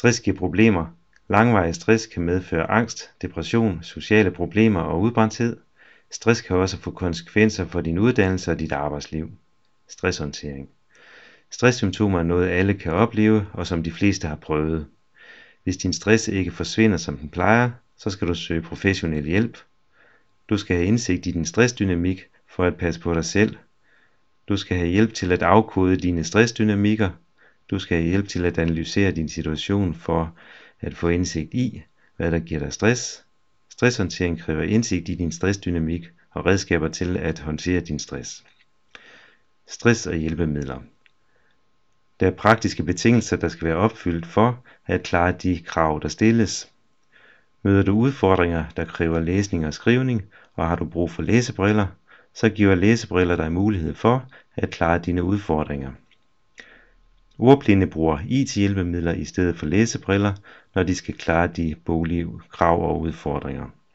Stress giver problemer. Langvarig stress kan medføre angst, depression, sociale problemer og udbrændthed. Stress kan også få konsekvenser for din uddannelse og dit arbejdsliv. Stresshåndtering. Stresssymptomer er noget alle kan opleve, og som de fleste har prøvet. Hvis din stress ikke forsvinder som den plejer, så skal du søge professionel hjælp. Du skal have indsigt i din stressdynamik for at passe på dig selv. Du skal have hjælp til at afkode dine stressdynamikker. Du skal have hjælp til at analysere din situation for at få indsigt i, hvad der giver dig stress. Stresshåndtering kræver indsigt i din stressdynamik og redskaber til at håndtere din stress. Stress og hjælpemidler. Der er praktiske betingelser, der skal være opfyldt for at klare de krav, der stilles. Møder du udfordringer, der kræver læsning og skrivning, og har du brug for læsebriller, så giver læsebriller dig mulighed for at klare dine udfordringer. Ordblinde bruger IT-hjælpemidler i stedet for læsebriller, når de skal klare de boglige krav og udfordringer.